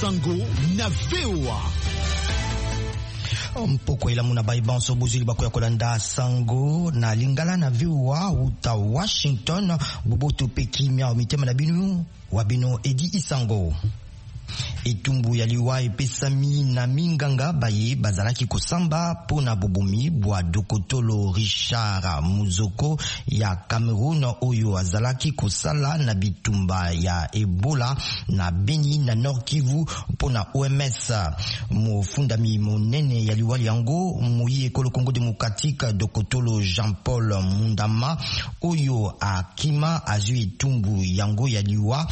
Isango na VOA. Mpoko ila muna baibanso buzili bako ya kolanda sango na lingala na VOA uta Washington boboto pekimia omitema na binu wabino Edi Isango. Etumbu ya liwa epesami na minganga baye bazalaki kosamba pona bobumi bwa Dokotolo Richard Muzoko ya Cameroon oyo azalaki kosala na bitumba ya Ebola na Beni na Nord Kivu pona OMS. Mofundami monene ya liwa yango muyi ekolo Congo Democratique Dokotolo Jean-Paul Mundama oyo akima azui etumbu yango ya liwa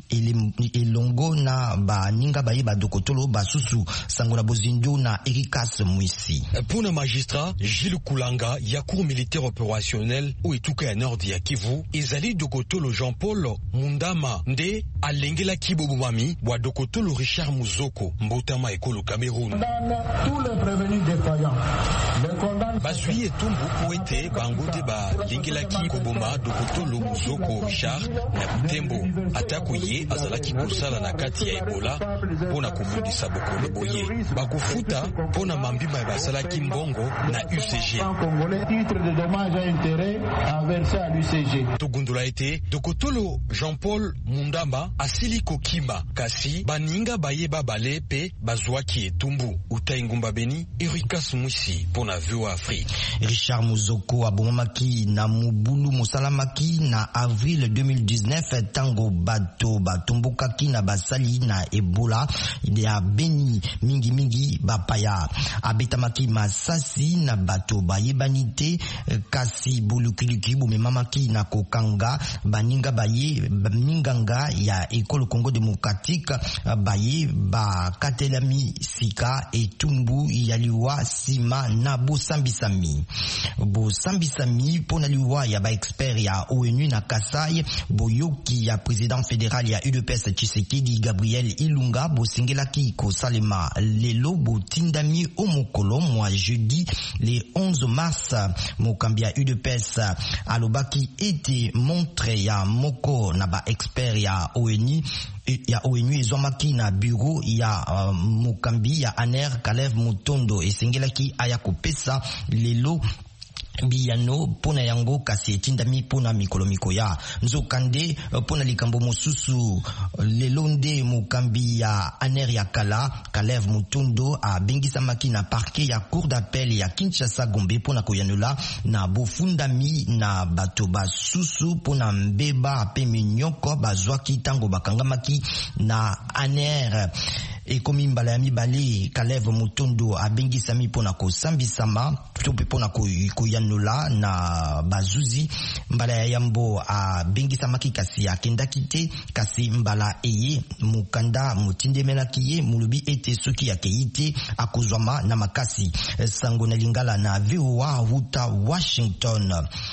elongo na ba ninga baye ba Dokotolo basusu sango na bozindo na Erikas Mwisi. Pour le magistrat Gilles Koulanga ya cour militaire opérationnel ou etuka ya Nord ya Kivu ezali Dokotolo Jean-Paul Mundama nde alengela kibobumami wa Dokotolo Richard Muzoko mbotama ekolo Cameroun. Tous les prévenus défaillants basui etumbu poete bangote ba lengela kibobuma Dokotolo Muzoko Richard na Butembo atako ye azalaki kosala na kati ya Ebola pona kumudisa bokolo boye bakufuta pona mambima basalaki mbongo na UCG titre de dommage à intérêt à verser à l'UCG. Togundula ete Dokotolo Jean-Paul Mundamba asili kokima kasi baninga bayeba bale pe bazwaki etumbu utaingumba Beni Erikas Mwisi pona VOA Afrique. Richard Muzoko abomaki na mubulu musalamaki na avril 2019 tango bato batombokaki na basali na Ebola ya Beni mingi bapaya abetamaki masasi na bato bayebanite kasi bulukiliki bumemamaki na kokanga baninga baye minganga ya ekolo Congo Democratique baye bakatelami sika etumbu ya liwa sima na bosambisami pona liwa ya ba expert ya ONU na Kasai boyoki ya président fédéral ya UDPS Tshisekedi Gabriel Ilunga bosingelaki kosalema lelo botindami omokolo mwa jeudi le 11 mars mokambi ya UDPS alobaki ete montre ya moko na ba expert ya ONU ezwamaki na bureau ya mokambi ya ANER Kalev Mutondo esengelaki aya kopesa lelo biyano pona yango kasi etindami pona mikolomiko ya nzokande pona likambo mosusu lelonde mokambi ya ANER ya kala Kalev Mutondo abengisamaki na parquet ya cour d'appel ya Kinshasa Gombe pona koyanula na bofundami na bato basusu pona mbeba pe minyoko bazwaki tango bakangamaki na ANER ekomi mbala ya mibale Kalev Mutondo abengisami pona kosambisama tope pona koyanula na bazuzi mbala ya yambo abengisamaki kasi akendaki te kasi mbala eye mukanda mutindemelaki ye mulubi ete soki akeite akozwama na makasi sango na lingala na VOA uta Washington.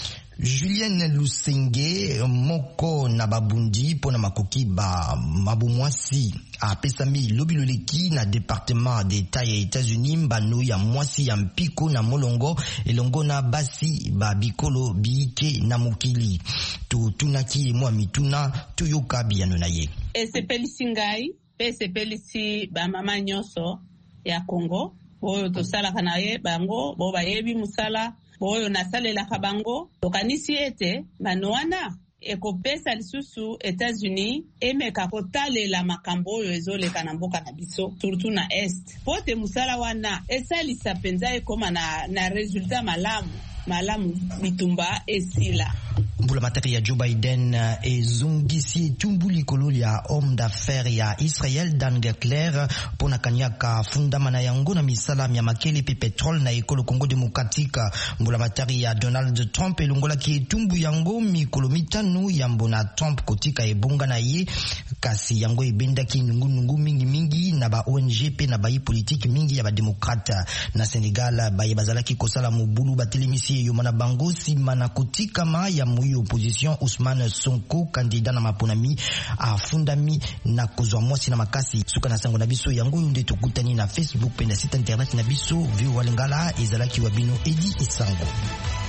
Julien Lusenge moko na babundi pona makoki ba mabumwasi apesami lobiloleki na département d'État ya États-Unis mbano ya mwasi ya mpiko na molongo elongo na basi ba bikolo biike na mokili to tunaki mwa mituna toyoka biyano na ye esepelisi ngai pe esepelisi ba mama nyonso ya Congo oyo tosalaka na ye bango bo bayebi musala oyo nasalelaka bango tokanisi ete bano wana ekopesa lisusu États-Unis emeka kotalela makambo oyo ezoleka na mboka na biso surtout na est pote musala wana esalisa penza ekoma na resultat malamu bitumba esila. Mbula materi ya Joe Biden ezungisi etumbu likolo ya homme d'affaires ya Israel Dan Gekler pona kanyaka fundamana yango na misala ya makele pe petrol na ekolo Congo Democratique. Mbula materi ya Donald Trump elongola ki etumbu yango mikolo mitano ya mbona Trump kotika ebonga na ye kasi yango ebendaki nungu mingi na ba ONG pe na bayi politique mingi ya ba demokrate na Senegal baye bazalaki kosala mobulu batelemisi yo mana bango sima na kotika ma ya muyo opposition Ousmane Sonko candidat na maponami afundami na kozwa mwasi na makasi suka na sango na biso yango nde tokutani na Facebook pe na site internet na biso VOA Lingala ezalaki wabino Edi Isango.